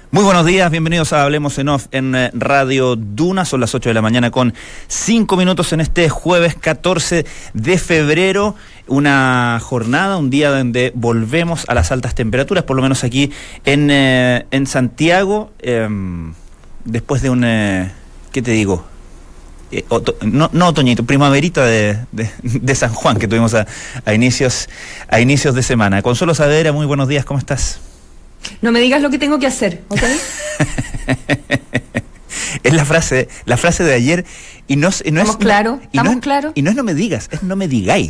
Muy buenos días, bienvenidos a Hablemos en Off en Radio Duna. Son las 8 de la mañana con 5 minutos en este jueves 14 de febrero. Una jornada, un día donde volvemos a las altas temperaturas, por lo menos aquí en Santiago, después de un, ¿qué te digo? No otoñito, primaverita de San Juan que tuvimos a inicios de semana. Consuelo Saavedra, muy buenos días, ¿cómo estás? No me digas lo que tengo que hacer, ¿ok? Es la frase de ayer y no ¿Estamos es claros? ¿Estamos claros? Y no es no me digas, es no me digáis.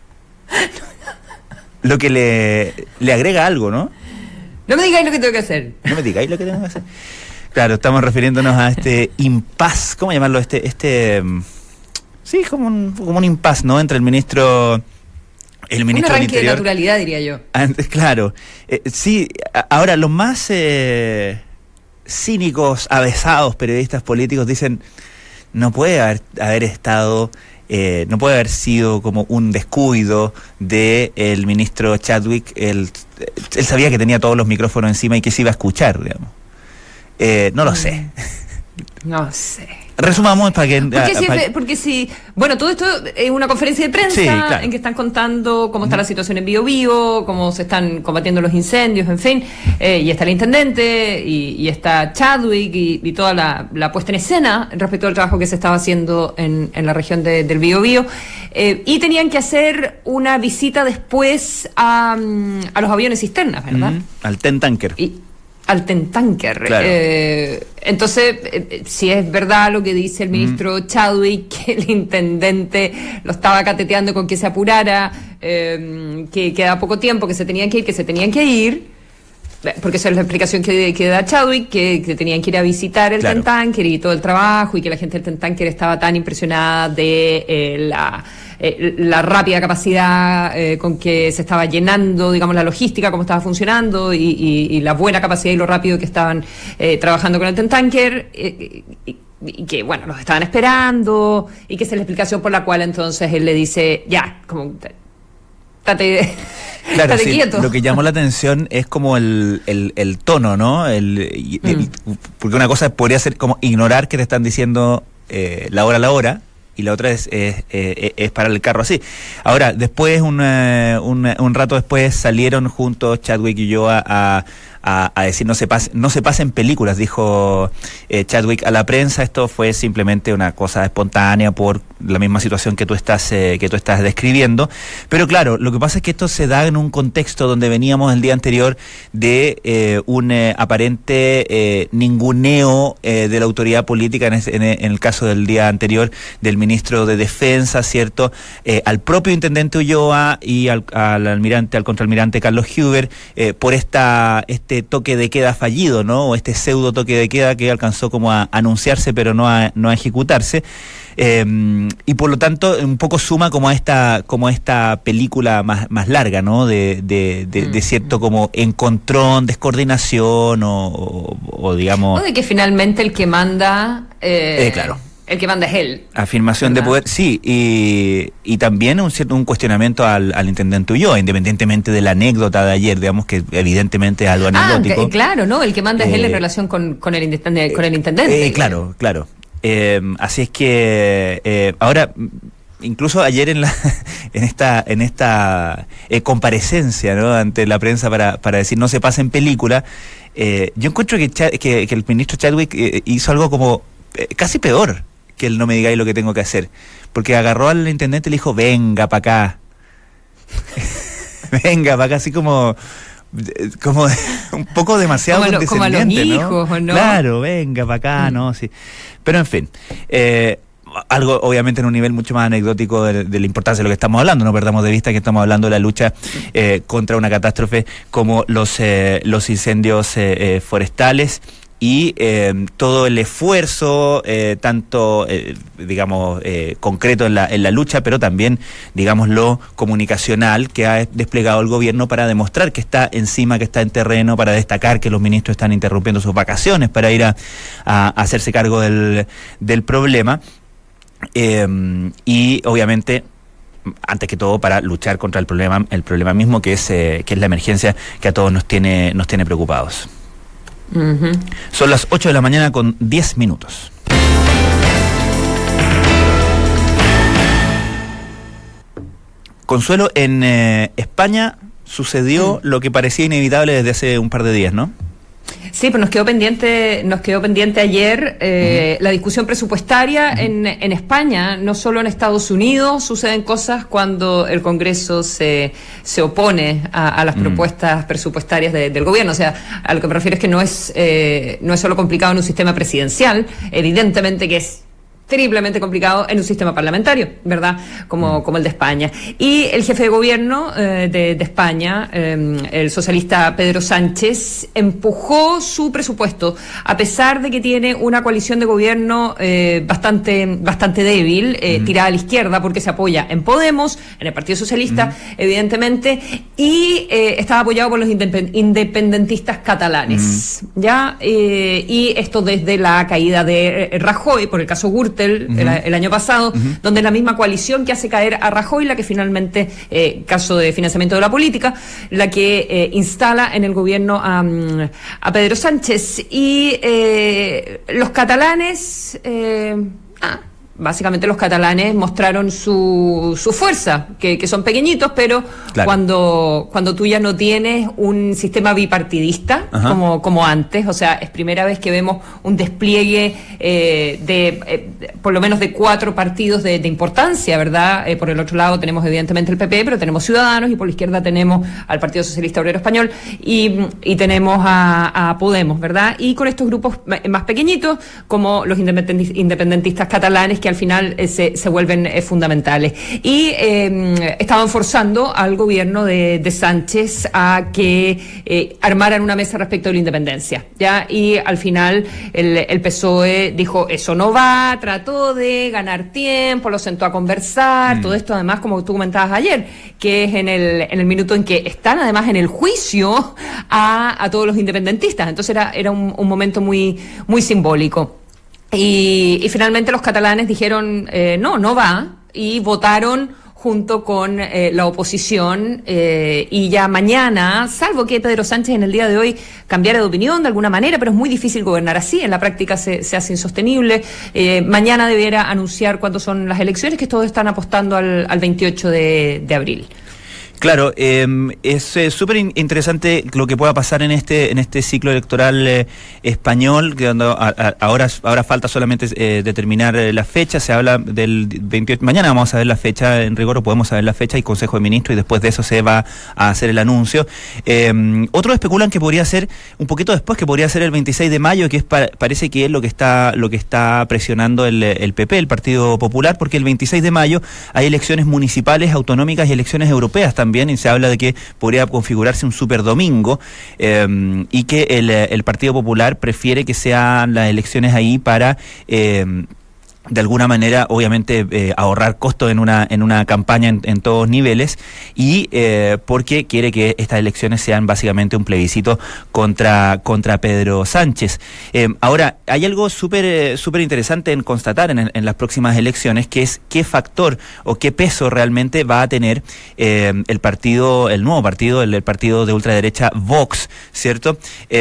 Lo que le agrega algo, ¿no? No me digáis lo que tengo que hacer. No me digáis lo que tengo que hacer. Claro, estamos refiriéndonos a este impasse, ¿cómo llamarlo? Sí, como un impasse, ¿no? Entre el ministro un arranque de naturalidad, diría yo. Claro. Sí, ahora los más cínicos, avesados periodistas políticos dicen no puede haber estado, no puede haber sido como un descuido del ministro Chadwick. Él sabía que tenía todos los micrófonos encima y que se iba a escuchar, digamos. No lo sé. No sé. Resumamos para que... Porque si... Bueno, todo esto es una conferencia de prensa, sí, claro, en que están contando cómo está la situación en Biobío, cómo se están combatiendo los incendios, en fin. Y está el intendente, y está Chadwick, y toda la puesta en escena respecto al trabajo que se estaba haciendo en la región del Biobío. Y tenían que hacer una visita después a los aviones cisternas, ¿verdad? Al Tentanker. Al Tentanker. Claro. Entonces, si es verdad lo que dice el ministro Chadwick, que el intendente lo estaba cateteando con que se apurara, que queda poco tiempo, que se tenían que ir, porque esa es la explicación que da Chadwick, que tenían que ir a visitar el Tentanker y todo el trabajo, y que la gente del Tentanker estaba tan impresionada de la rápida capacidad con que se estaba llenando, digamos, la logística, cómo estaba funcionando, y la buena capacidad y lo rápido que estaban trabajando con el Tentanker, y que, bueno, los estaban esperando, y que esa es la explicación por la cual entonces él le dice, ya, como... Claro, sí, quieto. Lo que llamó la atención es como el tono, ¿no? Porque una cosa podría ser como ignorar que te están diciendo la hora, y la otra es parar el carro así. Ahora, después, un rato después, salieron juntos Chadwick y yo a decir no se pasen películas, dijo Chadwick a la prensa. Esto fue simplemente una cosa espontánea por la misma situación que tú estás describiendo. Pero claro, lo que pasa es que esto se da en un contexto donde veníamos el día anterior de un aparente ninguneo de la autoridad política, en el caso del día anterior, del ministro de Defensa, ¿cierto? Al propio intendente Ulloa y al contraalmirante Carlos Huber, por este toque de queda fallido, ¿no? O este pseudo toque de queda que alcanzó como a anunciarse pero no a ejecutarse. Y por lo tanto un poco suma como a esta película más larga, ¿no? De cierto como encontrón, descoordinación o digamos... O de que finalmente el que manda... claro. El que manda es él. Afirmación, ¿verdad?, de poder, sí, y también un cuestionamiento al intendente Ulloa, independientemente de la anécdota de ayer, digamos que evidentemente es algo anecdótico. Claro, ¿no? El que manda es él en relación con el intendente. Claro. Así es que ahora, incluso ayer en esta comparecencia, ¿no?, ante la prensa para decir no se pasa en película, yo encuentro que el ministro Chadwick hizo algo como casi peor que el no me digáis lo que tengo que hacer, porque agarró al intendente y le dijo venga para acá. Venga para acá, así como un poco demasiado condescendiente, como a los hijos, ¿no? Claro, venga para acá, ¿no? Sí. Pero en fin, algo obviamente en un nivel mucho más anecdótico de la importancia de lo que estamos hablando. No perdamos de vista que estamos hablando de la lucha contra una catástrofe como los incendios forestales, y todo el esfuerzo, tanto, digamos, concreto en la lucha, pero también, digamos, lo comunicacional que ha desplegado el gobierno para demostrar que está encima, que está en terreno, para destacar que los ministros están interrumpiendo sus vacaciones para ir a hacerse cargo del problema, y obviamente antes que todo para luchar contra el problema mismo, que es la emergencia que a todos nos tiene preocupados. Uh-huh. Son las 8 de la mañana con 10 minutos. Consuelo, en España sucedió lo que parecía inevitable desde hace un par de días, ¿no? Sí, pues nos quedó pendiente ayer la discusión presupuestaria en España. No solo en Estados Unidos suceden cosas cuando el Congreso se opone a las propuestas presupuestarias del gobierno. O sea, a lo que me refiero es que no es solo complicado en un sistema presidencial, evidentemente que es triplemente complicado en un sistema parlamentario, ¿verdad? Como el de España. Y el jefe de gobierno de España, el socialista Pedro Sánchez, empujó su presupuesto, a pesar de que tiene una coalición de gobierno bastante débil, tirada a la izquierda, porque se apoya en Podemos, en el Partido Socialista, evidentemente, y estaba apoyado por los independentistas catalanes, ¿ya? Y esto desde la caída de Rajoy, por el caso Gürtel, el año pasado, donde es la misma coalición que hace caer a Rajoy, la que finalmente, caso de financiamiento de la política, la que instala en el gobierno a Pedro Sánchez. Y los catalanes... básicamente los catalanes mostraron su fuerza, que son pequeñitos, pero claro, cuando tú ya no tienes un sistema bipartidista como antes, o sea, es primera vez que vemos un despliegue por lo menos de 4 partidos de importancia, ¿verdad? Por el otro lado tenemos evidentemente el PP, pero tenemos Ciudadanos, y por la izquierda tenemos al Partido Socialista Obrero Español y tenemos a Podemos, ¿verdad? Y con estos grupos más pequeñitos, como los independentistas catalanes, que al final se vuelven fundamentales. Y estaban forzando al gobierno de Sánchez a que armaran una mesa respecto de la independencia, ¿ya? Y al final el PSOE dijo, eso no va, trató de ganar tiempo, lo sentó a conversar, todo esto además, como tú comentabas ayer, que es en el minuto en que están además en el juicio a todos los independentistas. Entonces era un momento muy simbólico. Y finalmente los catalanes dijeron no va, y votaron junto con la oposición, y ya mañana, salvo que Pedro Sánchez en el día de hoy cambiara de opinión de alguna manera, pero es muy difícil gobernar así, en la práctica se hace insostenible, mañana debiera anunciar cuándo son las elecciones, que todos están apostando al 28 de abril. Claro, es súper interesante lo que pueda pasar en este ciclo electoral español, que ahora falta solamente determinar la fecha. Se habla del 28, mañana vamos a ver la fecha, en rigor podemos saber la fecha y Consejo de Ministros, y después de eso se va a hacer el anuncio. Otros especulan que podría ser un poquito después, que podría ser el 26 de mayo, que parece que es lo que está presionando el PP, el Partido Popular, porque el 26 de mayo hay elecciones municipales, autonómicas y elecciones europeas también, y se habla de que podría configurarse un superdomingo, y que el Partido Popular prefiere que sean las elecciones ahí para de alguna manera, obviamente, ahorrar costos en una campaña en todos niveles, y porque quiere que estas elecciones sean básicamente un plebiscito contra Pedro Sánchez. Ahora, hay algo súper interesante en constatar en las próximas elecciones, que es qué factor o qué peso realmente va a tener el nuevo partido, el partido de ultraderecha Vox, ¿cierto?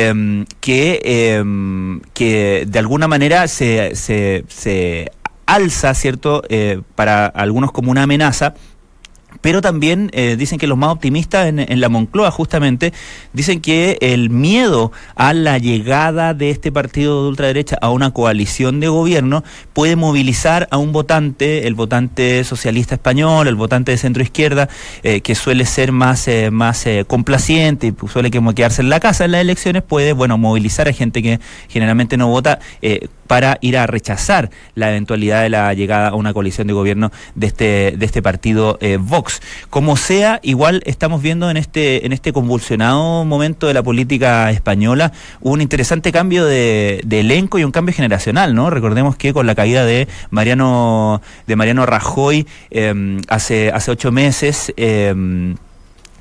Que de alguna manera se alza, ¿cierto?, para algunos como una amenaza, pero también dicen que los más optimistas en la Moncloa justamente dicen que el miedo a la llegada de este partido de ultraderecha a una coalición de gobierno puede movilizar a un votante, el votante socialista español, el votante de centro izquierda, que suele ser más complaciente y suele como quedarse en la casa en las elecciones, puede, movilizar a gente que generalmente no vota, para ir a rechazar la eventualidad de la llegada a una coalición de gobierno de este partido Vox. Como sea, igual estamos viendo en este convulsionado momento de la política española un interesante cambio de elenco y un cambio generacional, ¿no? Recordemos que con la caída de Mariano Rajoy hace 8 meses,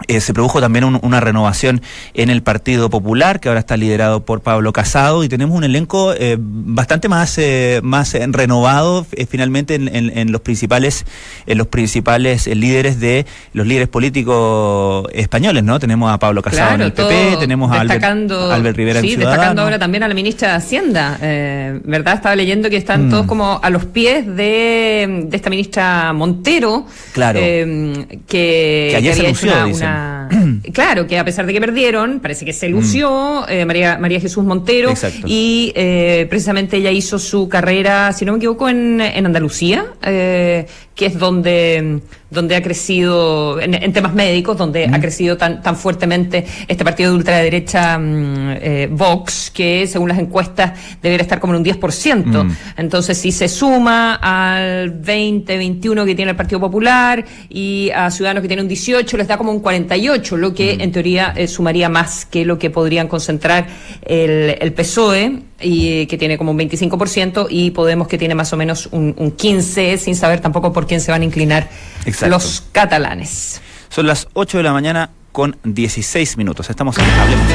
Se produjo también una renovación en el Partido Popular, que ahora está liderado por Pablo Casado, y tenemos un elenco bastante más renovado finalmente en los principales líderes de los líderes políticos españoles, ¿no? Tenemos a Pablo Casado en el PP, tenemos a Albert Rivera en Ciudadanos. Destacando ahora también a la ministra de Hacienda, ¿verdad? Estaba leyendo que están todos como a los pies de esta ministra Montero, claro, que ayer se anunció, claro, que a pesar de que perdieron, parece que se lució María Jesús Montero. Exacto. Y precisamente ella hizo su carrera, si no me equivoco, en Andalucía, que es donde ha crecido, en temas médicos, donde ha crecido tan fuertemente este partido de ultraderecha Vox, que según las encuestas debería estar como en un 10%. Entonces, si se suma al 20-21 que tiene el Partido Popular y a Ciudadanos que tiene un 18, les da como un 48, lo que en teoría sumaría más que lo que podrían concentrar el PSOE, y que tiene como un 25%, y Podemos, que tiene más o menos un 15%, sin saber tampoco por quién se van a inclinar. Exacto. Los catalanes. Son las 8 de la mañana con 16 minutos. Estamos en Hablemos.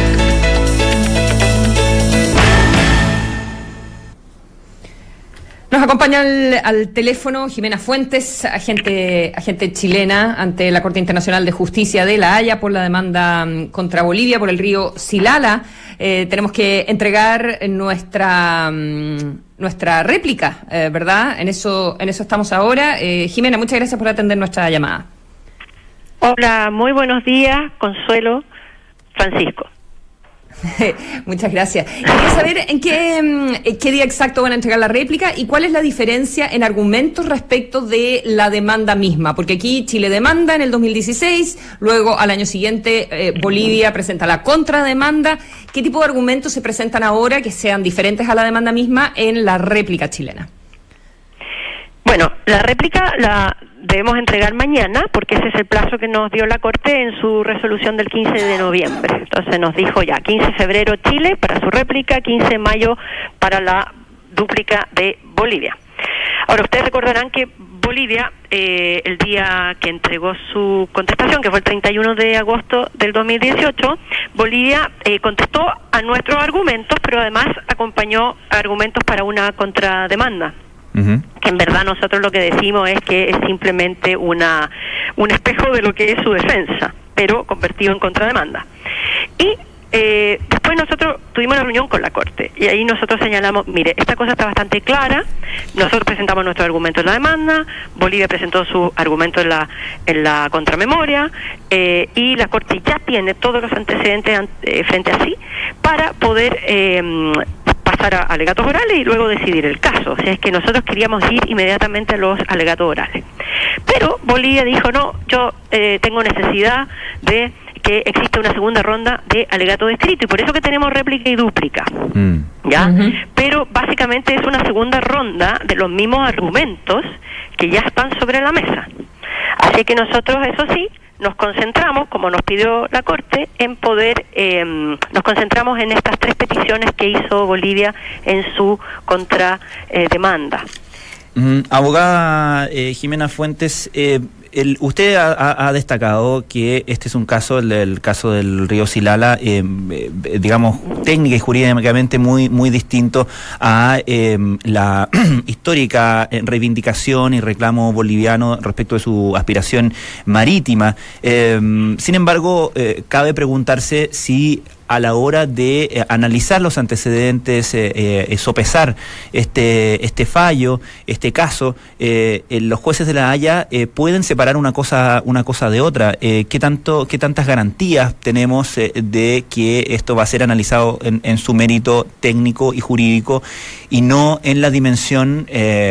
Nos acompaña al teléfono Jimena Fuentes, agente chilena ante la Corte Internacional de Justicia de La Haya por la demanda contra Bolivia por el río Silala. Tenemos que entregar nuestra réplica, ¿verdad? En eso estamos ahora. Jimena, muchas gracias por atender nuestra llamada. Hola, muy buenos días, Consuelo, Francisco. Muchas gracias. Quería saber en qué día exacto van a entregar la réplica y cuál es la diferencia en argumentos respecto de la demanda misma, porque aquí Chile demanda en el 2016, luego al año siguiente Bolivia presenta la contrademanda. ¿Qué tipo de argumentos se presentan ahora que sean diferentes a la demanda misma en la réplica chilena? Bueno, la réplica la debemos entregar mañana, porque ese es el plazo que nos dio la Corte en su resolución del 15 de noviembre. Entonces nos dijo ya, 15 de febrero Chile para su réplica, 15 de mayo para la dúplica de Bolivia. Ahora, ustedes recordarán que Bolivia, el día que entregó su contestación, que fue el 31 de agosto del 2018, Bolivia contestó a nuestros argumentos, pero además acompañó argumentos para una contrademanda. Que en verdad nosotros lo que decimos es que es simplemente un espejo de lo que es su defensa, pero convertido en contrademanda. Y después nosotros tuvimos una reunión con la Corte, y ahí nosotros señalamos, mire, esta cosa está bastante clara, nosotros presentamos nuestro argumento en la demanda, Bolivia presentó su argumento en la contramemoria, y la Corte ya tiene todos los antecedentes frente a sí para poder pasar a alegatos orales y luego decidir el caso. O sea, es que nosotros queríamos ir inmediatamente a los alegatos orales. Pero Bolivia dijo, no, yo tengo necesidad de que exista una segunda ronda de alegato de escrito, y por eso que tenemos réplica y dúplica. ¿Ya? Pero básicamente es una segunda ronda de los mismos argumentos que ya están sobre la mesa. Así que nosotros, eso sí, nos concentramos, como nos pidió la Corte, en poder, nos concentramos en estas tres peticiones que hizo Bolivia en su contrademanda. Abogada Jimena Fuentes, usted ha destacado que este es un caso, el caso del río Silala, digamos, técnica y jurídicamente muy distinto a la histórica reivindicación y reclamo boliviano respecto de su aspiración marítima. Sin embargo, cabe preguntarse si a la hora de analizar los antecedentes, sopesar este fallo, este caso, los jueces de La Haya pueden separar una cosa de otra. ¿Qué tantas garantías tenemos de que esto va a ser analizado en su mérito técnico y jurídico y no en la dimensión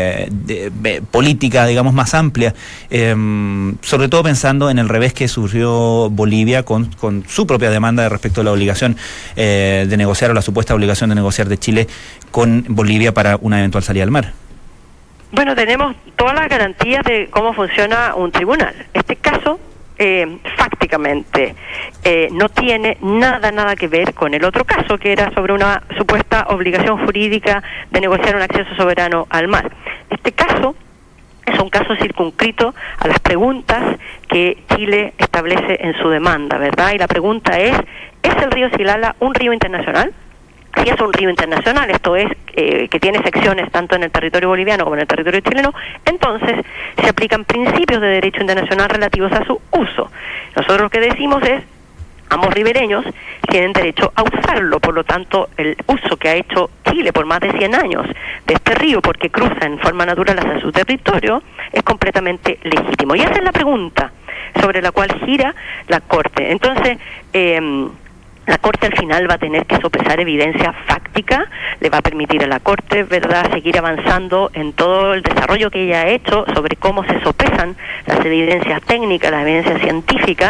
política, digamos, más amplia? Sobre todo pensando en el revés que sufrió Bolivia con su propia demanda respecto a la obligación de negociar, o la supuesta obligación de negociar de Chile con Bolivia para una eventual salida al mar. Bueno, tenemos todas las garantías de cómo funciona un tribunal. Este caso, fácticamente, no tiene nada que ver con el otro caso, que era sobre una supuesta obligación jurídica de negociar un acceso soberano al mar. Este caso Es un caso circunscrito a las preguntas que Chile establece en su demanda, ¿verdad? Y la pregunta ¿es el río Silala un río internacional? Si es un río internacional, esto es, que tiene secciones tanto en el territorio boliviano como en el territorio chileno, entonces se aplican principios de derecho internacional relativos a su uso. Nosotros lo que decimos es, ambos ribereños tienen derecho a usarlo, por lo tanto, el uso que ha hecho Chile por más de 100 años de este río, porque cruza en forma natural hacia su territorio, es completamente legítimo. Y esa es la pregunta sobre la cual gira la Corte. Entonces, la Corte al final va a tener que sopesar evidencia fáctica, le va a permitir a la Corte, ¿verdad?, seguir avanzando en todo el desarrollo que ella ha hecho sobre cómo se sopesan las evidencias técnicas, las evidencias científicas,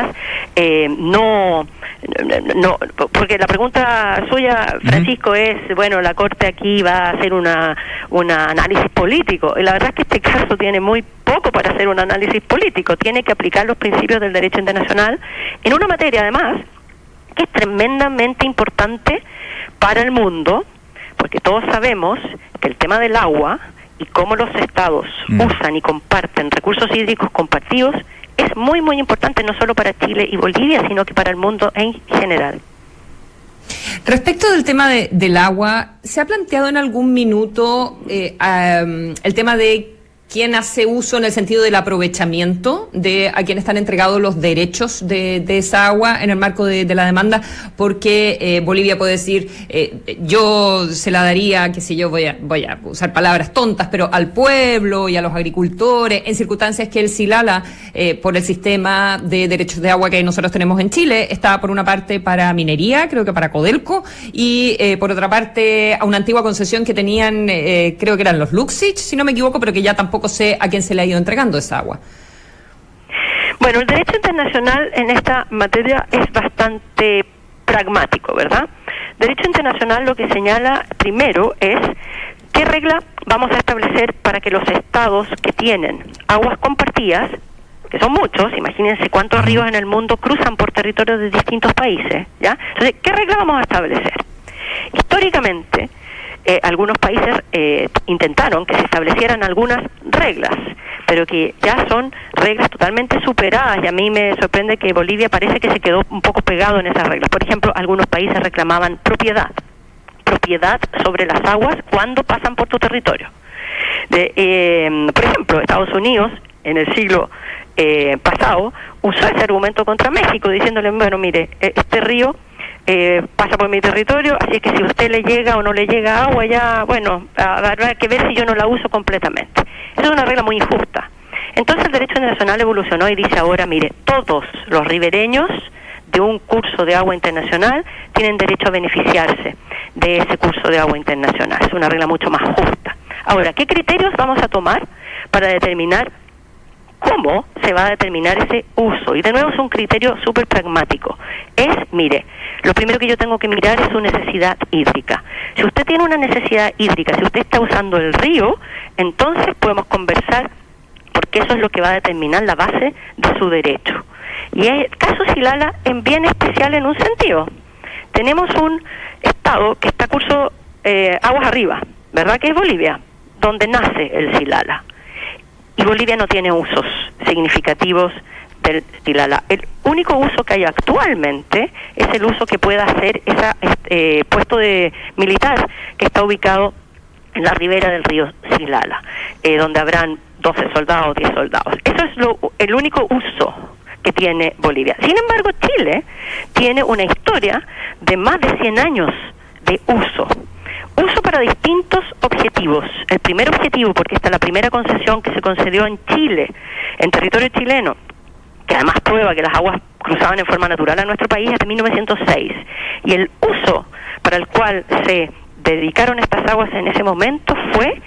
porque la pregunta suya, Francisco, es, bueno, la Corte aquí va a hacer un análisis político, y la verdad es que este caso tiene muy poco para hacer un análisis político, tiene que aplicar los principios del derecho internacional en una materia, además, que es tremendamente importante para el mundo, porque todos sabemos que el tema del agua y cómo los estados usan y comparten recursos hídricos compartidos es muy, muy importante, no solo para Chile y Bolivia, sino que para el mundo en general. Respecto del tema del agua, ¿se ha planteado en algún minuto el tema de quién hace uso en el sentido del aprovechamiento de a quien están entregados los derechos de esa agua en el marco de la demanda? Porque Bolivia puede decir, yo se la daría, qué sé yo, voy a usar palabras tontas, pero al pueblo y a los agricultores, en circunstancias que el Silala, por el sistema de derechos de agua que nosotros tenemos en Chile, está por una parte para minería, creo que para Codelco, y por otra parte a una antigua concesión que tenían, creo que eran los Luxich, si no me equivoco, pero que ya tampoco sé a quién se le ha ido entregando esa agua. Bueno, el derecho internacional en esta materia es bastante pragmático, ¿verdad? Derecho internacional lo que señala primero es qué regla vamos a establecer para que los estados que tienen aguas compartidas, que son muchos, imagínense cuántos ríos en el mundo cruzan por territorios de distintos países, ¿ya? Entonces, ¿qué regla vamos a establecer? Históricamente, algunos países intentaron que se establecieran algunas reglas, pero que ya son reglas totalmente superadas, y a mí me sorprende que Bolivia parece que se quedó un poco pegado en esas reglas. Por ejemplo, algunos países reclamaban propiedad sobre las aguas cuando pasan por tu territorio. Por ejemplo, Estados Unidos, en el siglo pasado, usó ese argumento contra México, diciéndole, bueno, mire, este río pasa por mi territorio, así que si a usted le llega o no le llega agua, ya, bueno, habrá que ver si yo no la uso completamente. Esa es una regla muy injusta. Entonces el derecho internacional evolucionó y dice ahora, mire, todos los ribereños de un curso de agua internacional tienen derecho a beneficiarse de ese curso de agua internacional. Es una regla mucho más justa. Ahora, ¿qué criterios vamos a tomar para determinar cómo se va a determinar ese uso? Y de nuevo es un criterio súper pragmático. Mire, lo primero que yo tengo que mirar es su necesidad hídrica. Si usted tiene una necesidad hídrica, si usted está usando el río, entonces podemos conversar, porque eso es lo que va a determinar la base de su derecho. Y el caso Silala es bien especial en un sentido. Tenemos un estado que está curso aguas arriba, ¿verdad?, que es Bolivia, donde nace el Silala. Y Bolivia no tiene usos significativos del Silala. El único uso que hay actualmente es el uso que pueda hacer ese puesto de militar que está ubicado en la ribera del río Silala, donde habrán 12 soldados, 10 soldados. Eso es el único uso que tiene Bolivia. Sin embargo, Chile tiene una historia de más de 100 años de uso para distintos objetivos. El primer objetivo, porque esta es la primera concesión que se concedió en Chile, en territorio chileno, que además prueba que las aguas cruzaban en forma natural a nuestro país, es de 1906. Y el uso para el cual se dedicaron estas aguas en ese momento fue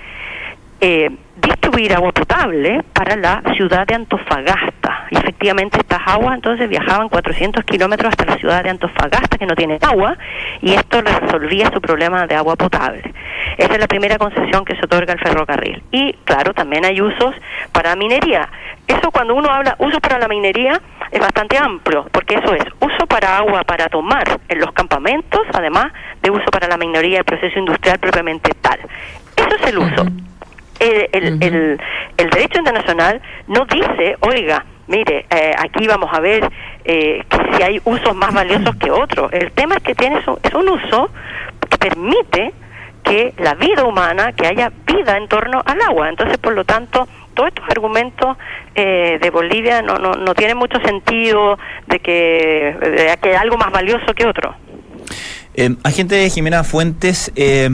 distribuir agua potable para la ciudad de Antofagasta. Y efectivamente estas aguas entonces viajaban 400 kilómetros hasta la ciudad de Antofagasta, que no tiene agua, y esto le resolvía su problema de agua potable. Esa es la primera concesión que se otorga al ferrocarril. Y claro, también hay usos para minería. Eso, cuando uno habla uso para la minería, es bastante amplio, porque eso es uso para agua para tomar en los campamentos, además de uso para la minería, el proceso industrial propiamente tal. Eso es el uso. el derecho internacional no dice, oiga, mire, aquí vamos a ver que si hay usos más valiosos que otros. El tema es que es un uso que permite que la vida humana, que haya vida en torno al agua. Entonces, por lo tanto, todos estos argumentos de Bolivia no tienen mucho sentido de que algo más valioso que otro. Agente Jimena Fuentes,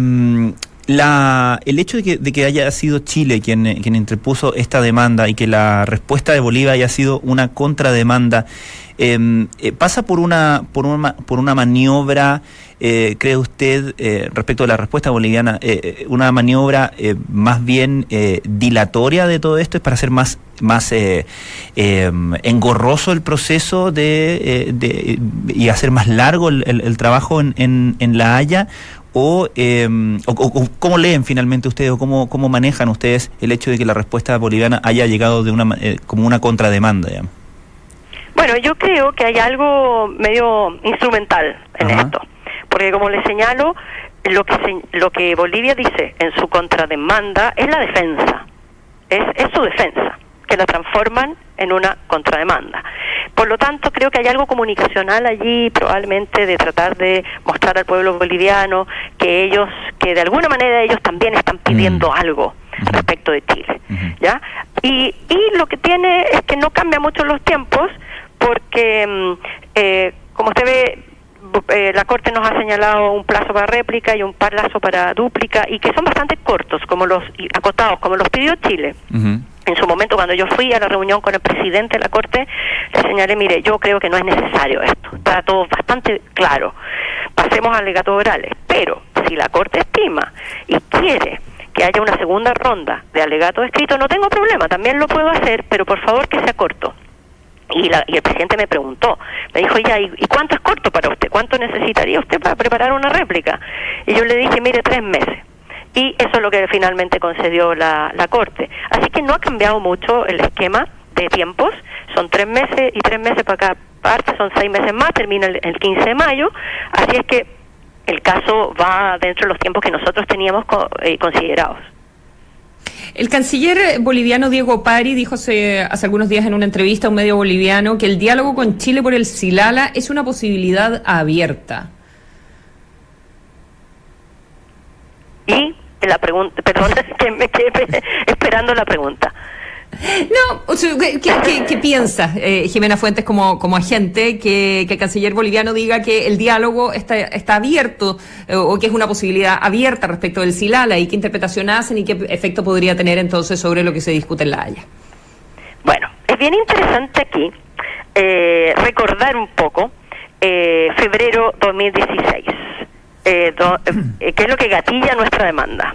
el hecho de que haya sido Chile quien interpuso esta demanda y que la respuesta de Bolivia haya sido una contrademanda, ¿pasa por una maniobra, cree usted, respecto a la respuesta boliviana, una maniobra más bien dilatoria de todo esto? ¿Es para hacer más engorroso el proceso y hacer más largo el trabajo en La Haya? ¿O cómo leen finalmente ustedes, o cómo manejan ustedes el hecho de que la respuesta boliviana haya llegado como una contrademanda, digamos? Bueno, yo creo que hay algo medio instrumental en esto, porque como les señalo, lo que Bolivia dice en su contrademanda es la defensa, es su defensa, que la transforman en una contrademanda. Por lo tanto, creo que hay algo comunicacional allí, probablemente de tratar de mostrar al pueblo boliviano que de alguna manera ellos también están pidiendo algo respecto de Chile, ¿ya? Y lo que tiene es que no cambia mucho los tiempos, porque como usted ve, la Corte nos ha señalado un plazo para réplica y un plazo para dúplica, y que son bastante cortos, acotados, como los pidió Chile. En su momento, cuando yo fui a la reunión con el presidente de la Corte, le señalé, mire, yo creo que no es necesario esto, está todo bastante claro, pasemos a alegatos orales, pero si la Corte estima y quiere que haya una segunda ronda de alegatos escritos, no tengo problema, también lo puedo hacer, pero por favor que sea corto. Y el presidente me preguntó, me dijo, ya, ¿y cuánto es corto para usted? ¿Cuánto necesitaría usted para preparar una réplica? Y yo le dije, mire, 3 meses. Y eso es lo que finalmente concedió la Corte. Así que no ha cambiado mucho el esquema de tiempos, son 3 meses y 3 meses para cada parte, son 6 meses más, termina el 15 de mayo, así es que el caso va dentro de los tiempos que nosotros teníamos considerados. El canciller boliviano Diego Pari dijo hace algunos días en una entrevista a un medio boliviano que el diálogo con Chile por el Silala es una posibilidad abierta. Y la pregunta, perdón, que me quedé esperando la pregunta. No, o sea, ¿qué piensa Jimena Fuentes como agente que el canciller boliviano diga que el diálogo está abierto o que es una posibilidad abierta respecto del Silala, y qué interpretación hacen y qué efecto podría tener entonces sobre lo que se discute en La Haya? Bueno, es bien interesante aquí recordar un poco febrero 2016, que es lo que gatilla nuestra demanda.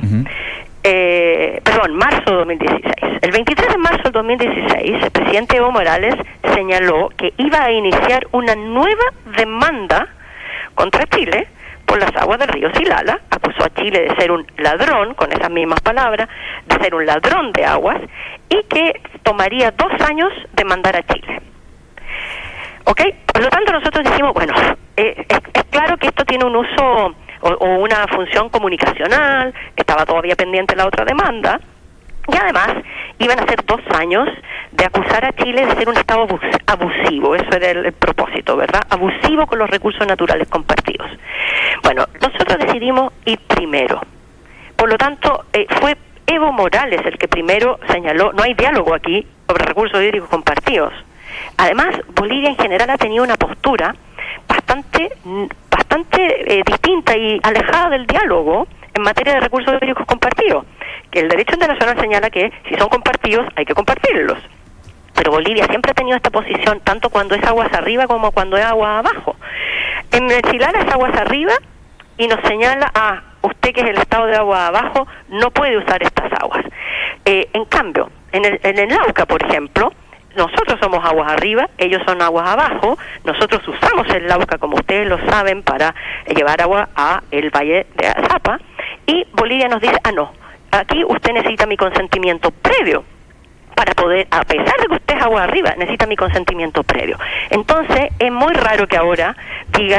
Marzo 2016. El 23 de marzo del 2016, el presidente Evo Morales señaló que iba a iniciar una nueva demanda contra Chile por las aguas del río Silala. Acusó a Chile de ser un ladrón, con esas mismas palabras, de ser un ladrón de aguas, y que tomaría 2 años demandar a Chile. ¿Ok? Por lo tanto, nosotros decimos, bueno, es claro que esto tiene un uso o una función comunicacional, estaba todavía pendiente la otra demanda, y además iban a ser 2 años de acusar a Chile de ser un Estado abusivo. Eso era el propósito, ¿verdad? Abusivo con los recursos naturales compartidos. Bueno, nosotros decidimos ir primero. Por lo tanto, fue Evo Morales el que primero señaló, no hay diálogo aquí sobre recursos hídricos compartidos. Además, Bolivia en general ha tenido una postura bastante distinta y alejada del diálogo en materia de recursos hídricos compartidos, que el derecho internacional señala que si son compartidos hay que compartirlos, pero Bolivia siempre ha tenido esta posición tanto cuando es aguas arriba como cuando es agua abajo. En el Silala es aguas arriba y nos señala, usted que es el estado de agua abajo no puede usar estas aguas. En cambio, en el Lauca, por ejemplo, nosotros somos aguas arriba, ellos son aguas abajo, nosotros usamos el Lauca, como ustedes lo saben, para llevar agua a el Valle de Azapa, y Bolivia nos dice, no, aquí usted necesita mi consentimiento previo para poder, a pesar de que usted es agua arriba, necesita mi consentimiento previo. Entonces, es muy raro que ahora digan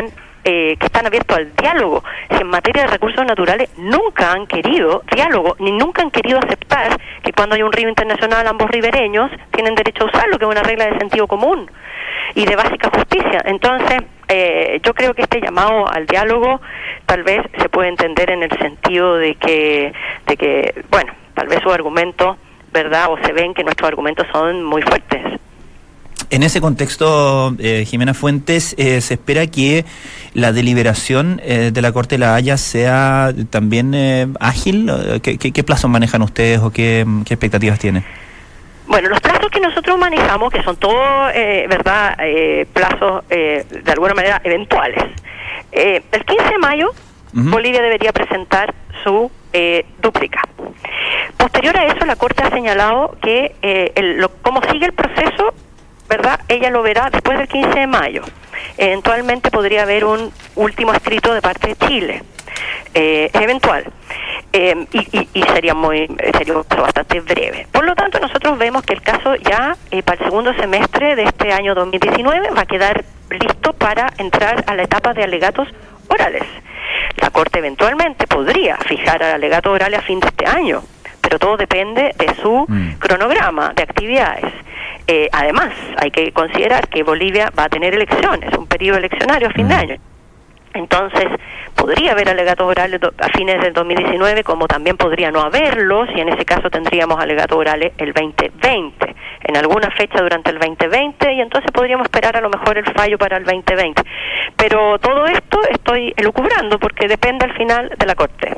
que están abiertos al diálogo. Si en materia de recursos naturales nunca han querido diálogo, ni nunca han querido aceptar que cuando hay un río internacional ambos ribereños tienen derecho a usarlo, que es una regla de sentido común y de básica justicia. Entonces, yo creo que este llamado al diálogo tal vez se puede entender en el sentido de que bueno, tal vez sus argumentos, ¿verdad? O se ven que nuestros argumentos son muy fuertes. En ese contexto, Jimena Fuentes, se espera que la deliberación de la Corte de la Haya sea también ágil. ¿Qué plazos manejan ustedes o qué expectativas tienen? Bueno, los plazos que nosotros manejamos, que son todos, ¿verdad?, plazos de alguna manera eventuales. El 15 de mayo, Bolivia debería presentar su dúplica. Posterior a eso, la Corte ha señalado que cómo sigue el proceso, ¿verdad?, ella lo verá después del 15 de mayo. Eventualmente podría haber un último escrito de parte de Chile. Eventual. Y sería bastante breve. Por lo tanto, nosotros vemos que el caso ya para el segundo semestre de este año 2019 va a quedar listo para entrar a la etapa de alegatos orales. La Corte eventualmente podría fijar al alegato oral a fin de este año, pero todo depende de su cronograma de actividades. Además, hay que considerar que Bolivia va a tener elecciones, un periodo eleccionario a fin de año. Entonces, podría haber alegatos orales a fines del 2019, como también podría no haberlos, y en ese caso tendríamos alegatos orales el 2020, en alguna fecha durante el 2020, y entonces podríamos esperar a lo mejor el fallo para el 2020. Pero todo esto estoy elucubrando porque depende al final de la Corte.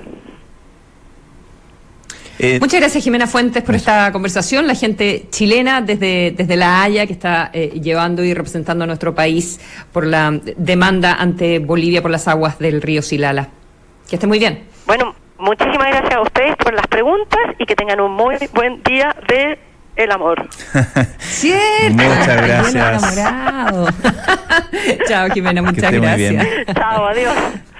Muchas gracias, Jimena Fuentes, por esta conversación. La gente chilena desde La Haya, que está llevando y representando a nuestro país por la demanda ante Bolivia por las aguas del río Silala. Que esté muy bien. Bueno, muchísimas gracias a ustedes por las preguntas y que tengan un muy buen día de el amor. ¡Cierto! Muchas gracias. Enamorado. Chao, Jimena, muchas gracias. Chao, adiós.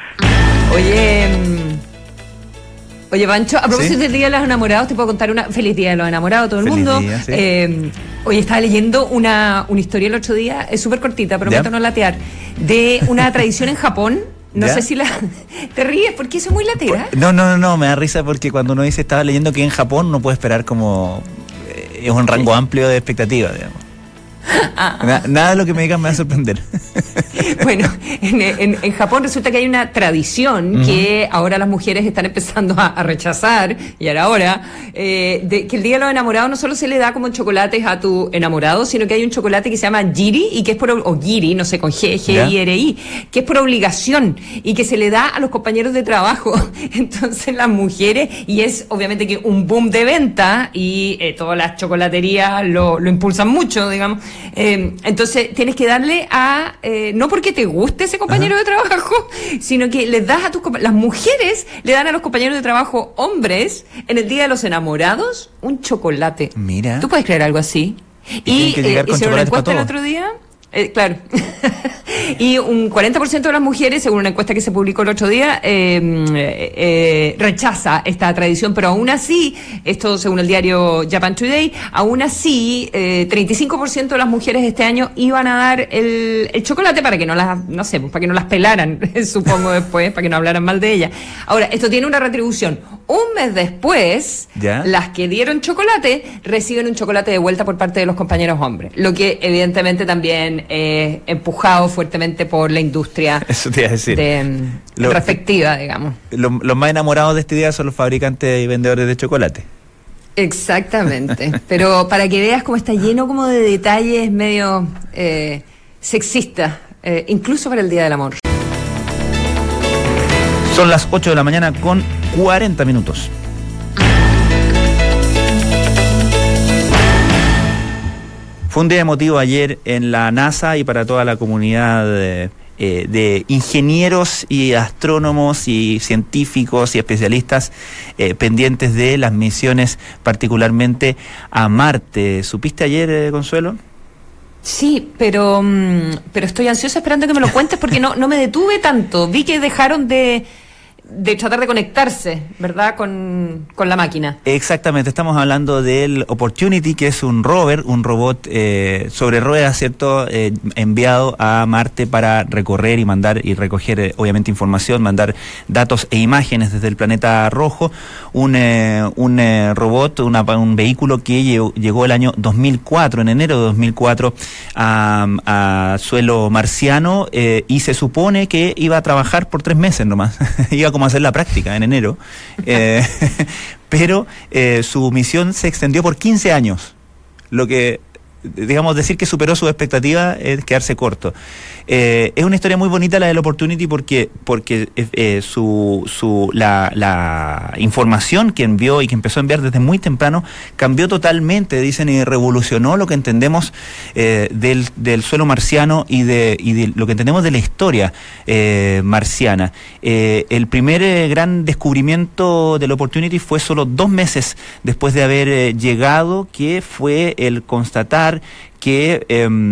Oye, Pancho, a propósito ¿Sí? del Día de los Enamorados, te puedo contar una feliz Día de los Enamorados a todo el Feliz mundo. día, sí. Hoy estaba leyendo una historia el otro día, es súper cortita, prometo no latear, de una tradición en Japón. No ¿Ya? sé si te ríes porque eso es muy latera. No, me da risa porque cuando uno dice estaba leyendo que en Japón no puede esperar como es un rango amplio de expectativas, digamos. Nada de lo que me digan me va a sorprender. Bueno, en Japón resulta que hay una tradición que ahora las mujeres están empezando a rechazar, y ahora, de que el Día de los Enamorados no solo se le da como chocolates a tu enamorado, sino que hay un chocolate que se llama Giri, y que es o Giri, no sé, con G-I-R-I, que es por obligación, y que se le da a los compañeros de trabajo. Entonces las mujeres, y es obviamente que un boom de venta, y todas las chocolaterías lo impulsan mucho, digamos. Entonces tienes que darle a no porque te guste ese compañero de trabajo, sino que les das a las mujeres le dan a los compañeros de trabajo hombres en el Día de los Enamorados un chocolate. Mira. ¿Tú puedes creer algo así? Y hicieron una encuesta el otro día. Claro. Y un 40% de las mujeres, según una encuesta que se publicó el otro día, rechaza esta tradición, pero aún así, esto según el diario Japan Today, aún así, 35% de las mujeres este año iban a dar el chocolate para que no para que no las pelaran, supongo después, para que no hablaran mal de ella. Ahora, esto tiene una retribución. Un mes después, las que dieron chocolate reciben un chocolate de vuelta por parte de los compañeros hombres, lo que evidentemente también empujado fuertemente por la industria. Eso te iba a decir. Respectiva, digamos. Los más enamorados de este día son los fabricantes y vendedores de chocolate. Exactamente. Pero para que veas cómo está lleno como de detalles medio sexistas, incluso para el Día del Amor. Son las 8 de la mañana con 40 minutos. Fue un día emotivo ayer en la NASA y para toda la comunidad de ingenieros y astrónomos y científicos y especialistas pendientes de las misiones, particularmente a Marte. ¿Supiste ayer, Consuelo? Sí, pero estoy ansiosa esperando que me lo cuentes porque no me detuve tanto. Vi que dejaron de de tratar de conectarse, ¿verdad?, con la máquina. Exactamente, estamos hablando del Opportunity, que es un rover, un robot sobre ruedas, ¿cierto?, enviado a Marte para recorrer y mandar y recoger, obviamente, información, mandar datos e imágenes desde el planeta rojo. Un robot, un vehículo que llegó el año 2004, en enero de 2004, a suelo marciano, y se supone que iba a trabajar por 3 meses nomás. Iba como a hacer la práctica en enero, pero su misión se extendió por 15 años, lo que, digamos, decir que superó su expectativa es quedarse corto. Es una historia muy bonita la del Opportunity porque la información que envió y que empezó a enviar desde muy temprano cambió totalmente, dicen, y revolucionó lo que entendemos del suelo marciano y de lo que entendemos de la historia marciana. El primer gran descubrimiento del Opportunity fue solo 2 meses después de haber llegado, que fue el constatar que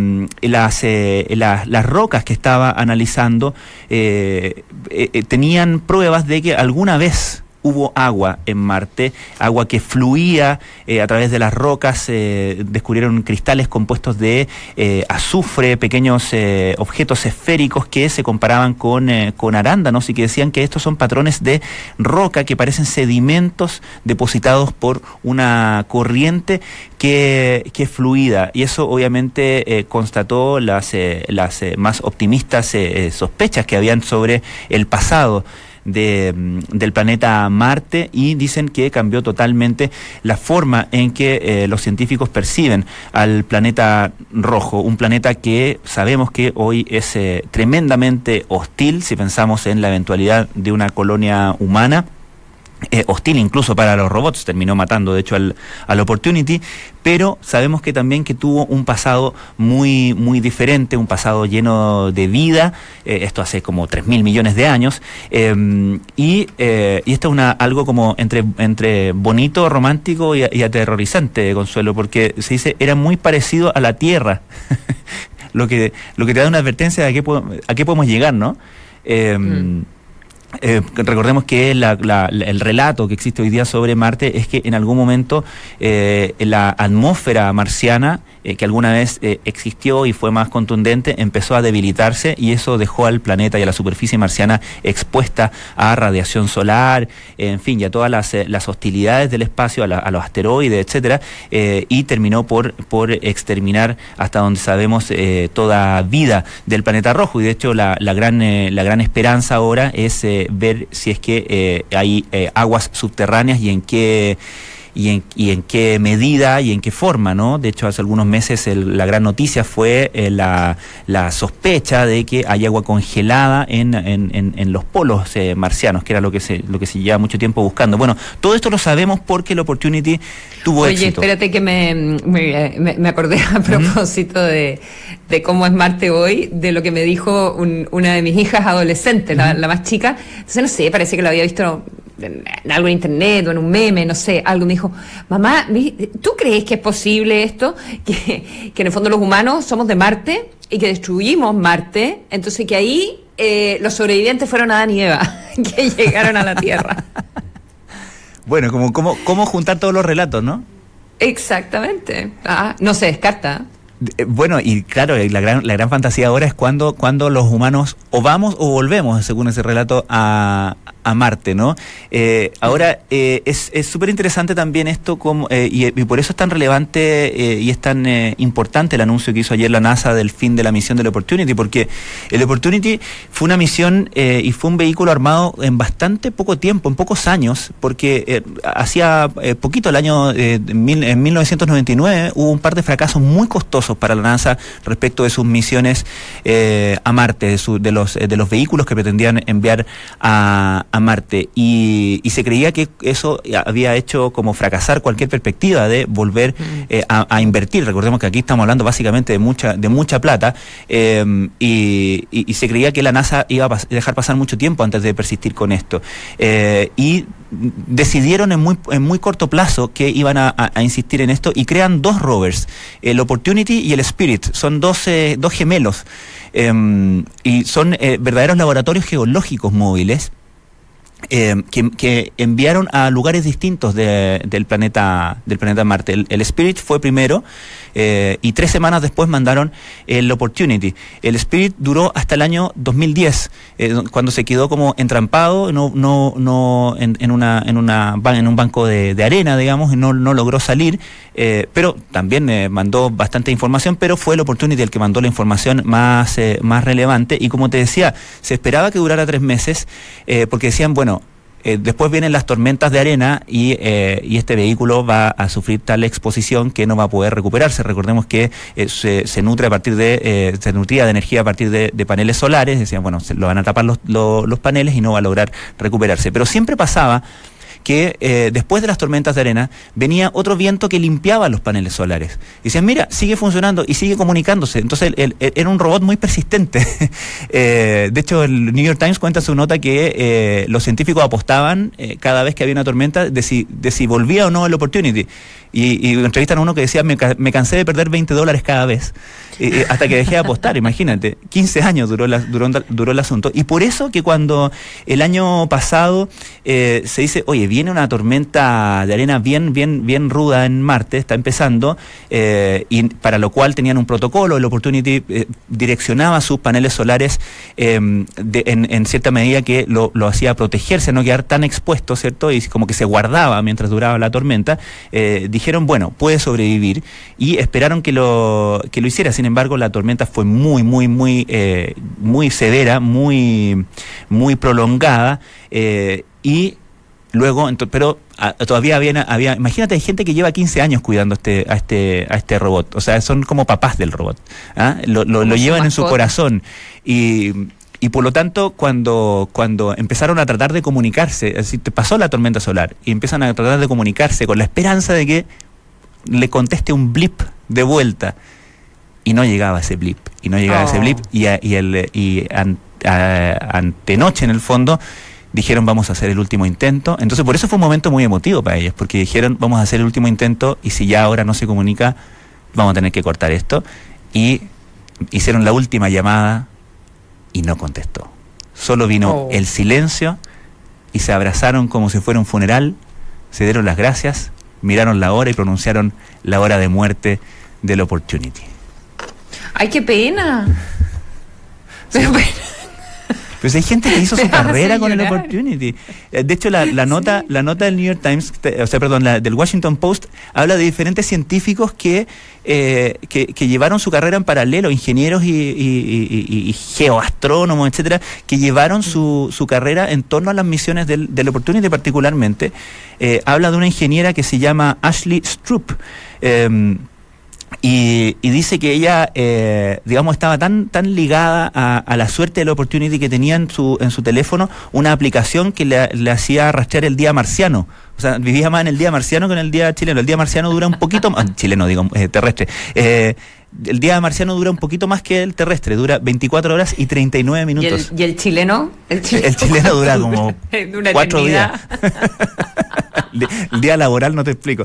las rocas que estaba analizando tenían pruebas de que alguna vez hubo agua en Marte, agua que fluía a través de las rocas. Descubrieron cristales compuestos de azufre, pequeños objetos esféricos que se comparaban con arándanos, y que decían que estos son patrones de roca que parecen sedimentos depositados por una corriente que es fluida, y eso obviamente constató las más optimistas sospechas que habían sobre el pasado del planeta Marte, y dicen que cambió totalmente la forma en que los científicos perciben al planeta rojo, un planeta que sabemos que hoy es tremendamente hostil si pensamos en la eventualidad de una colonia humana. Hostil incluso para los robots, terminó matando de hecho al Opportunity, pero sabemos que también que tuvo un pasado muy muy diferente, un pasado lleno de vida, esto hace como 3.000 millones de años, y esto es algo como entre bonito, romántico y aterrorizante, Consuelo, porque se dice era muy parecido a la Tierra, lo que te da una advertencia de a qué podemos llegar, ¿no? Recordemos que el relato que existe hoy día sobre Marte es que en algún momento la atmósfera marciana, que alguna vez existió y fue más contundente, empezó a debilitarse, y eso dejó al planeta y a la superficie marciana expuesta a radiación solar, en fin, y a todas las hostilidades del espacio, a los asteroides, etcétera, y terminó por exterminar, hasta donde sabemos, toda vida del planeta rojo. Y de hecho la gran esperanza ahora es ver si es que hay aguas subterráneas y en qué medida y en qué forma, ¿no? De hecho, hace algunos meses la gran noticia fue la sospecha de que hay agua congelada en los polos marcianos, que era lo que se lleva mucho tiempo buscando. Bueno, todo esto lo sabemos porque el Opportunity tuvo éxito. Oye, espérate que me acordé a propósito de cómo es Marte hoy, de lo que me dijo una de mis hijas adolescentes, la más chica. Entonces, no sé, parece que lo había visto en algo en internet o en un meme, no sé, algo. Me dijo, mamá, ¿tú crees que es posible esto? Que en el fondo los humanos somos de Marte y que destruimos Marte, entonces que ahí los sobrevivientes fueron Adán y Eva, que llegaron a la Tierra. Bueno, ¿cómo juntar todos los relatos, no? Exactamente. No se descarta. Bueno, y claro, la gran fantasía ahora es cuando los humanos o vamos o volvemos, según ese relato, a Marte, ¿no? Ahora, es súper interesante también esto, y por eso es tan relevante y es tan importante el anuncio que hizo ayer la NASA del fin de la misión del Opportunity, porque el Opportunity fue una misión y fue un vehículo armado en bastante poco tiempo, en pocos años, porque hacía poquito, en 1999, hubo un par de fracasos muy costosos para la NASA respecto de sus misiones a Marte, de los vehículos que pretendían enviar a Marte, y se creía que eso había hecho como fracasar cualquier perspectiva de volver a invertir. Recordemos que aquí estamos hablando básicamente de mucha plata, y se creía que la NASA iba a dejar pasar mucho tiempo antes de persistir con esto, y decidieron en muy corto plazo que iban a insistir en esto, y crean 2 rovers, el Opportunity y el Spirit. Son dos gemelos, y son verdaderos laboratorios geológicos móviles que enviaron a lugares distintos del planeta Marte. El Spirit fue primero, y 3 semanas después mandaron el Opportunity. El Spirit duró hasta el año 2010, cuando se quedó como entrampado en un banco de arena, digamos, y no logró salir, pero también mandó bastante información, pero fue el Opportunity el que mandó la información más relevante, y como te decía, se esperaba que durara 3 meses, porque decían, bueno, después vienen las tormentas de arena y este vehículo va a sufrir tal exposición que no va a poder recuperarse. Recordemos que se nutría de energía a partir de paneles solares. Decían, bueno, se lo van a tapar los paneles y no va a lograr recuperarse. Pero siempre pasaba que después de las tormentas de arena venía otro viento que limpiaba los paneles solares. Y decían, mira, sigue funcionando y sigue comunicándose. Entonces era un robot muy persistente. De hecho, el New York Times cuenta en su nota que los científicos apostaban cada vez que había una tormenta de si volvía o no el Opportunity. Y entrevistan a uno que decía, me cansé de perder $20 cada vez, hasta que dejé de apostar. Imagínate, 15 años duró el asunto. Y por eso que cuando el año pasado se dice, oye, viene una tormenta de arena bien ruda en Marte, está empezando, y para lo cual tenían un protocolo. El Opportunity direccionaba sus paneles solares en cierta medida que lo hacía protegerse, no quedar tan expuesto, ¿cierto? Y como que se guardaba mientras duraba la tormenta. Dijeron, bueno, puede sobrevivir, y esperaron que lo hiciera. Sin embargo, la tormenta fue muy severa, muy prolongada, y luego, pero todavía había, imagínate, hay gente que lleva 15 años cuidando a este robot. O sea, son como papás del robot, ¿ah? Lo llevan en su corazón, y por lo tanto, cuando empezaron a tratar de comunicarse, es decir, pasó la tormenta solar y empiezan a tratar de comunicarse con la esperanza de que le conteste un blip de vuelta, y no llegaba ese blip, y antenoche, en el fondo, dijeron, vamos a hacer el último intento. Entonces, por eso fue un momento muy emotivo para ellos, porque dijeron, vamos a hacer el último intento, y si ya ahora no se comunica, vamos a tener que cortar esto. Y hicieron la última llamada y no contestó. Solo vino el silencio, y se abrazaron como si fuera un funeral, se dieron las gracias, miraron la hora y pronunciaron la hora de muerte del Opportunity. ¡Ay, qué pena! Sí. Pues hay gente que hizo su carrera con el Opportunity. De hecho, la nota del New York Times, del Washington Post, habla de diferentes científicos que llevaron su carrera en paralelo, ingenieros y geoastrónomos, etcétera, que llevaron su carrera en torno a las misiones del Opportunity particularmente. Habla de una ingeniera que se llama Ashley Stroop, y dice que ella, digamos, estaba tan ligada a la suerte del Opportunity que tenía en su teléfono una aplicación que le hacía rastrear el día marciano. O sea, vivía más en el día marciano que en el día chileno. El día marciano dura un poquito más, chileno digo, terrestre. El día marciano dura un poquito más que el terrestre, dura 24 horas y 39 minutos. ¿Y el chileno? El chileno dura como 4 días. El día laboral no te explico.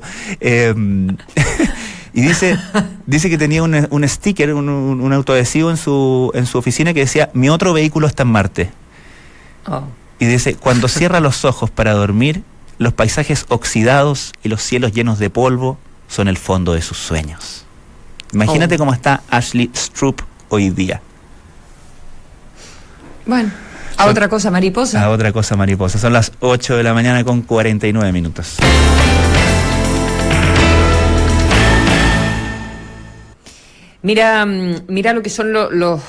Y dice que tenía un sticker, un autoadhesivo en su oficina que decía, mi otro vehículo está en Marte. Y dice, cuando cierra los ojos para dormir, los paisajes oxidados y los cielos llenos de polvo son el fondo de sus sueños. Imagínate cómo está Ashley Stroop hoy día. Bueno, otra cosa mariposa. A otra cosa mariposa. Son las 8 de la mañana con 49 minutos. Mira lo que son los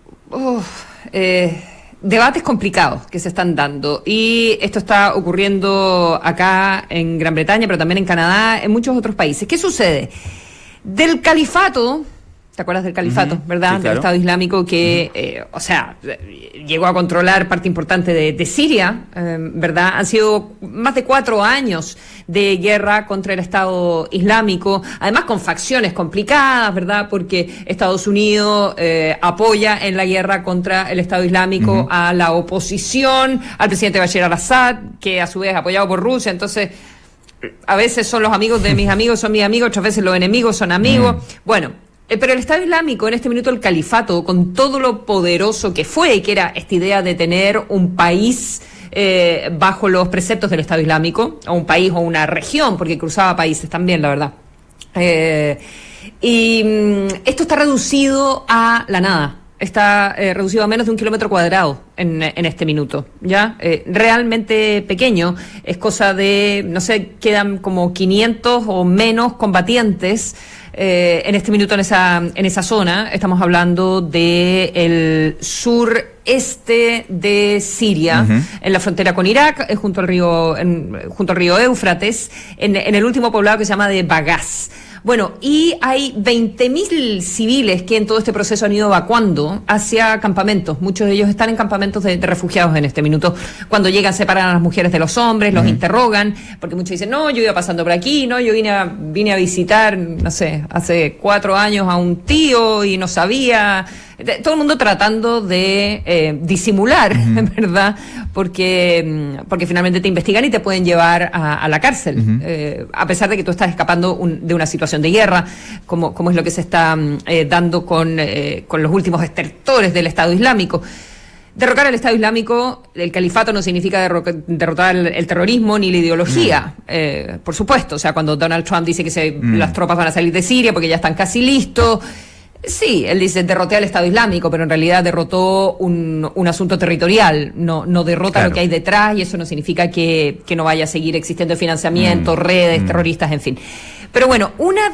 debates complicados que se están dando. Y esto está ocurriendo acá en Gran Bretaña, pero también en Canadá, en muchos otros países. ¿Qué sucede? Del califato, ¿te acuerdas del califato, verdad? Sí, claro. Del Estado Islámico que, llegó a controlar parte importante de Siria, ¿verdad? Han sido más de 4 años de guerra contra el Estado Islámico, además con facciones complicadas, ¿verdad? Porque Estados Unidos apoya en la guerra contra el Estado Islámico a la oposición, al presidente Bashar al-Assad, que a su vez apoyado por Rusia. Entonces, a veces son los amigos de mis amigos, son mis amigos, otras veces los enemigos son amigos. Bueno, pero el Estado Islámico, en este minuto el califato, con todo lo poderoso que fue, que era esta idea de tener un país bajo los preceptos del Estado Islámico, o un país o una región, porque cruzaba países también, la verdad. Y esto está reducido a la nada. Está reducido a menos de 1 kilómetro cuadrado en este minuto, ¿ya? Realmente pequeño, es cosa de, no sé, quedan como 500 o menos combatientes en este minuto en esa zona. Estamos hablando de el sureste de Siria, en la frontera con Irak, junto al río Éufrates, en el último poblado que se llama de Bagás. Bueno, y hay 20.000 civiles que en todo este proceso han ido evacuando hacia campamentos. Muchos de ellos están en campamentos de refugiados en este minuto. Cuando llegan, separan a las mujeres de los hombres, los interrogan, porque muchos dicen, no, yo iba pasando por aquí, no, yo vine a visitar, no sé, hace 4 años a un tío y no sabía. Todo el mundo tratando de disimular, ¿verdad? Porque finalmente te investigan y te pueden llevar a la cárcel, a pesar de que tú estás escapando de una situación de guerra, como es lo que se está dando con los últimos estertores del Estado Islámico. Derrocar al Estado Islámico, el califato no significa derrotar el terrorismo ni la ideología, por supuesto. O sea, cuando Donald Trump dice que las tropas van a salir de Siria porque ya están casi listos. Sí, él dice derroté al Estado Islámico, pero en realidad derrotó un asunto territorial, no derrota lo que hay detrás, y eso no significa que no vaya a seguir existiendo financiamiento, redes terroristas, en fin. Pero bueno,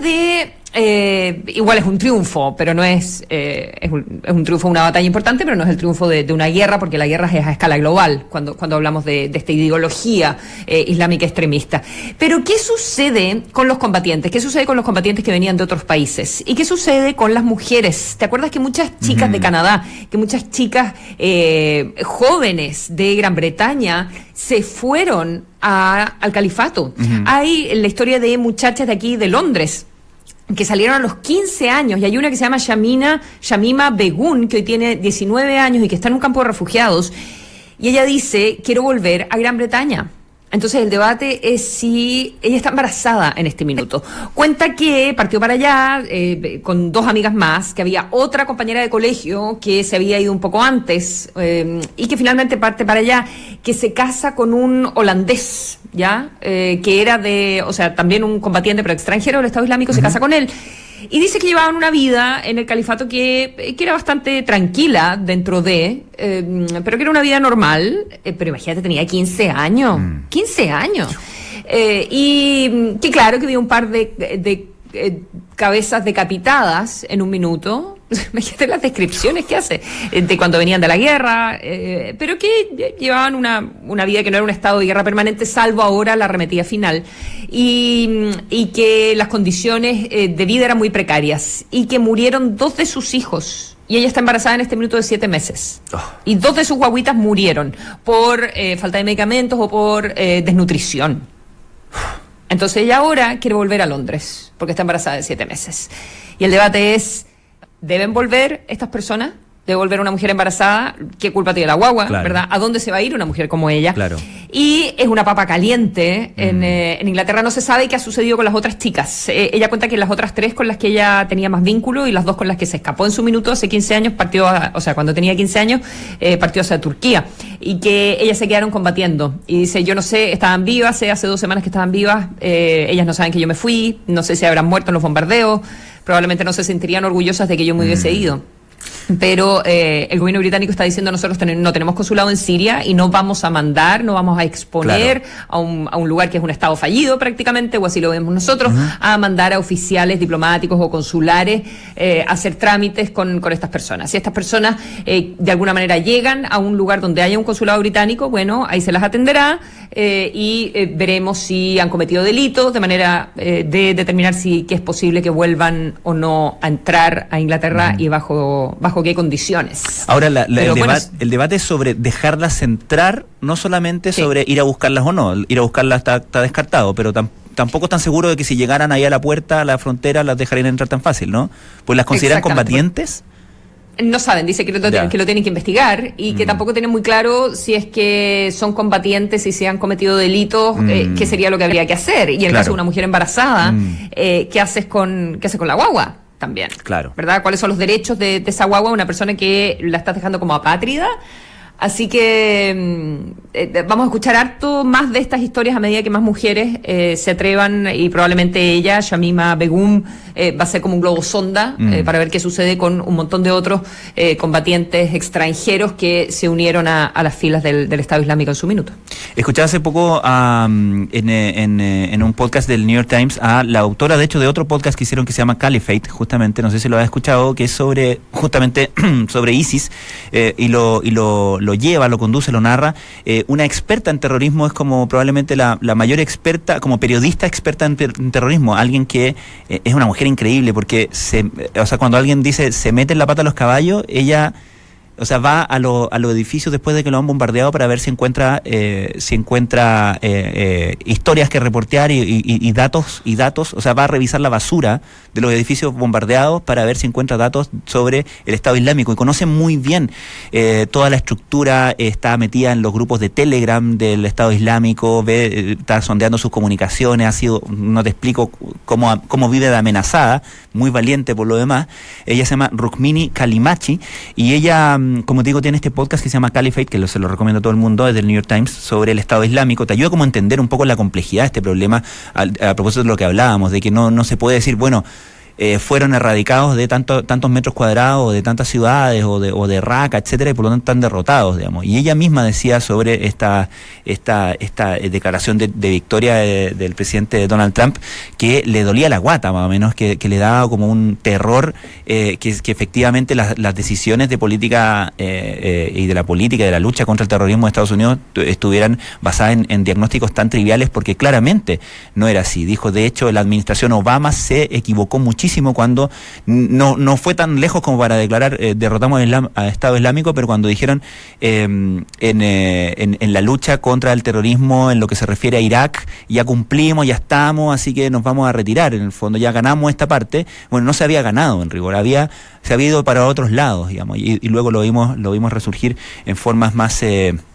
igual es un triunfo, pero no es un triunfo, una batalla importante, pero no es el triunfo de una guerra, porque la guerra es a escala global, cuando hablamos de esta ideología islámica extremista. Pero ¿qué sucede con los combatientes? ¿Qué sucede con los combatientes que venían de otros países? ¿Y qué sucede con las mujeres? ¿Te acuerdas que muchas chicas de Canadá, que muchas chicas jóvenes de Gran Bretaña se fueron al califato? Hay la historia de muchachas de aquí de Londres que salieron a los 15 años, y hay una que se llama Shamima Begum, que hoy tiene 19 años y que está en un campo de refugiados, y ella dice, quiero volver a Gran Bretaña. Entonces el debate es si ella está embarazada en este minuto. Cuenta que partió para allá con 2 amigas más, que había otra compañera de colegio que se había ido un poco antes, y que finalmente parte para allá, que se casa con un holandés, ¿ya? Que era también un combatiente pero extranjero del Estado Islámico, se casa con él. Y dice que llevaban una vida en el califato que era bastante tranquila dentro pero que era una vida normal. Pero imagínate, tenía 15 años. 15 años. Y que claro que había un par de cabezas decapitadas en un minuto. Imagínate las descripciones que hace de cuando venían de la guerra, pero que llevaban una vida que no era un estado de guerra permanente, salvo ahora la arremetida final, y que las condiciones de vida eran muy precarias, y que murieron 2 de sus hijos. Y ella está embarazada en este minuto de 7 meses. Y 2 de sus guaguitas murieron por falta de medicamentos o por desnutrición. Entonces ella ahora quiere volver a Londres, porque está embarazada de 7 meses. Y el debate es, ¿deben volver estas personas? ¿Debe volver una mujer embarazada? ¿Qué culpa tiene la guagua? Claro. ¿Verdad? ¿A dónde se va a ir una mujer como ella? Claro. Y es una papa caliente. En Inglaterra no se sabe qué ha sucedido con las otras chicas. Ella cuenta que las otras 3 con las que ella tenía más vínculo, y las 2 con las que se escapó en su minuto hace 15 años, cuando tenía 15 años, partió hacia Turquía. Y que ellas se quedaron combatiendo. Y dice, yo no sé, estaban vivas, hace 2 semanas que estaban vivas, ellas no saben que yo me fui, no sé si habrán muerto en los bombardeos, probablemente no se sentirían orgullosas de que yo me hubiese ido. Pero el gobierno británico está diciendo, nosotros no tenemos consulado en Siria y no vamos a mandar, no vamos a exponer a un lugar que es un estado fallido prácticamente, o así lo vemos nosotros, a mandar a oficiales diplomáticos o consulares a hacer trámites con estas personas. Si estas personas de alguna manera llegan a un lugar donde haya un consulado británico, bueno, ahí se las atenderá y veremos si han cometido delitos, de manera de determinar que es posible que vuelvan o no a entrar a Inglaterra y bajo qué condiciones. Ahora, el debate es sobre dejarlas entrar, no solamente sobre ir a buscarlas o no. Ir a buscarlas está descartado, pero tampoco están seguros de que si llegaran ahí a la puerta, a la frontera, las dejarían entrar tan fácil, ¿no? Pues las consideran combatientes. No saben, dice que lo tienen que investigar, y que tampoco tienen muy claro si es que son combatientes y si han cometido delitos, qué sería lo que habría que hacer. Y en el caso de una mujer embarazada, ¿qué haces con la guagua? También, claro, ¿verdad? ¿Cuáles son los derechos de esa guagua? Una persona que la estás dejando como apátrida, Así que vamos a escuchar harto más de estas historias a medida que más mujeres se atrevan, y probablemente ella, Shamima Begum, va a ser como un globo sonda para ver qué sucede con un montón de otros combatientes extranjeros que se unieron a las filas del Estado Islámico en su minuto. Escuché hace poco en un podcast del New York Times a la autora, de hecho, de otro podcast que hicieron que se llama Caliphate, justamente, no sé si lo has escuchado, que es justamente sobre ISIS, y lo lleva, lo conduce, lo narra. Una experta en terrorismo, es como probablemente la mayor experta, como periodista experta en terrorismo, alguien que es una mujer increíble, porque cuando alguien dice se mete en la pata a los caballos, ella va a los edificios después de que lo han bombardeado para ver si encuentra historias que reportear y datos, o sea, va a revisar la basura de los edificios bombardeados para ver si encuentra datos sobre el Estado Islámico, y conoce muy bien toda la estructura, está metida en los grupos de Telegram del Estado Islámico, está sondeando sus comunicaciones, no te explico cómo vive de amenazada, muy valiente por lo demás. Ella se llama Rukmini Callimachi, y ella, como te digo, tiene este podcast que se llama Caliphate, que se lo recomiendo a todo el mundo, es del New York Times, sobre el Estado Islámico. Te ayuda como a entender un poco la complejidad de este problema, a propósito de lo que hablábamos, de que no se puede decir, bueno, fueron erradicados de tantos metros cuadrados, de tantas ciudades, o de Raqqa, etcétera, y por lo tanto están derrotados, digamos. Y ella misma decía sobre esta declaración de victoria del presidente Donald Trump, que le dolía la guata, más o menos, que le daba como un terror, que efectivamente las decisiones de política y de la política y de la lucha contra el terrorismo de Estados Unidos estuvieran basadas en diagnósticos tan triviales, porque claramente no era así. Dijo, de hecho, la administración Obama se equivocó muchísimo cuando no fue tan lejos como para declarar derrotamos al Estado Islámico, pero cuando dijeron en la lucha contra el terrorismo en lo que se refiere a Irak, ya cumplimos, ya estamos, así que nos vamos a retirar, en el fondo ya ganamos esta parte. Bueno, no se había ganado en rigor, se había ido para otros lados, digamos, y luego lo vimos resurgir en formas más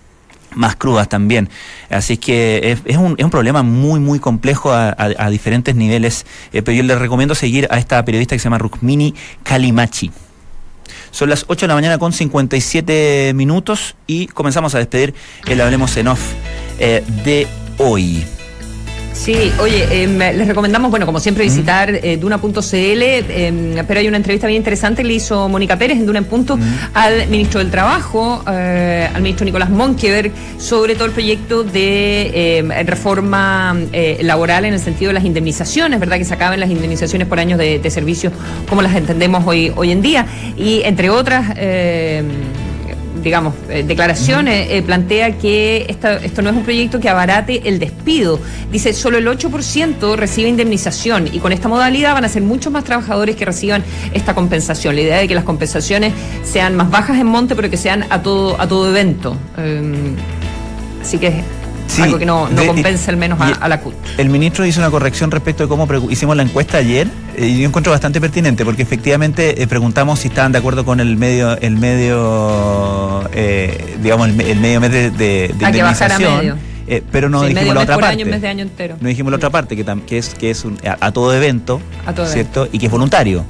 crudas también. Así que es un problema muy, muy complejo a diferentes niveles, pero yo les recomiendo seguir a esta periodista que se llama Rukmini Callimachi. Son las 8 de la mañana con 57 minutos y comenzamos a despedir el Hablemos en Off de hoy. Sí, oye, les recomendamos, bueno, como siempre, visitar Duna.cl, pero hay una entrevista bien interesante que le hizo Mónica Pérez en Duna en Punto al ministro del Trabajo, al ministro Nicolás Monkeberg, sobre todo el proyecto de reforma laboral en el sentido de las indemnizaciones, ¿verdad? Que se acaben las indemnizaciones por años de servicios como las entendemos hoy en día, y entre otras declaraciones, plantea que esto no es un proyecto que abarate el despido. Dice, solo el 8% recibe indemnización, y con esta modalidad van a ser muchos más trabajadores que reciban esta compensación. La idea de que las compensaciones sean más bajas en monte, pero que sean a todo evento. Así que sí, algo que no compensa al menos a la CUT. El ministro hizo una corrección respecto de cómo hicimos la encuesta ayer, y yo encuentro bastante pertinente, porque efectivamente preguntamos si estaban de acuerdo con el medio mes de indemnización, pero no dijimos la otra parte. Año, en vez de año entero. No dijimos la otra parte, que es a todo evento, ¿cierto? Y que es voluntario.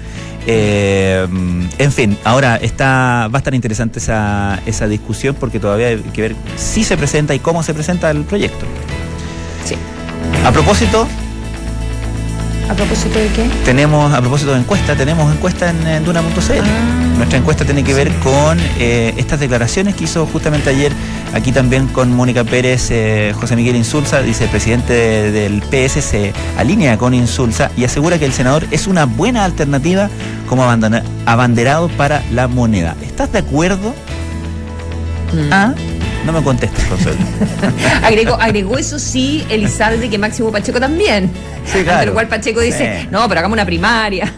En fin, ahora va a estar interesante esa discusión, porque todavía hay que ver si se presenta y cómo se presenta el proyecto. Sí. A propósito de qué? A propósito de encuesta, tenemos encuesta en Duna.cl. Nuestra encuesta tiene que ver con estas declaraciones que hizo justamente ayer, aquí también con Mónica Pérez, José Miguel Insulza, vicepresidente del PS, se alinea con Insulza y asegura que el senador es una buena alternativa como abanderado para la moneda. ¿Estás de acuerdo? No me contestes, Consuelo. agregó eso sí, Elizalde, que Máximo Pacheco también. Sí, claro. Pero igual Pacheco dice, no, pero hagamos una primaria.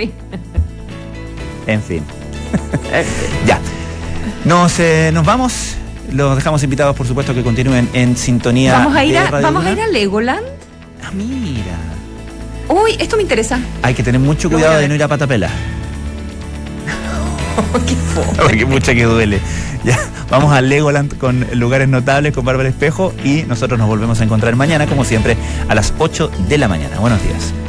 En fin. Ya. Nos vamos. Los dejamos invitados, por supuesto, que continúen en sintonía. ¿Vamos a ir a Legoland? Ah, mira. Uy, esto me interesa. Hay que tener mucho cuidado de no ir a Patapela. Qué fome. Porque mucha que duele. Ya, vamos a Legoland con lugares notables con Bárbara Espejo, y nosotros nos volvemos a encontrar mañana, como siempre, a las 8 de la mañana. Buenos días.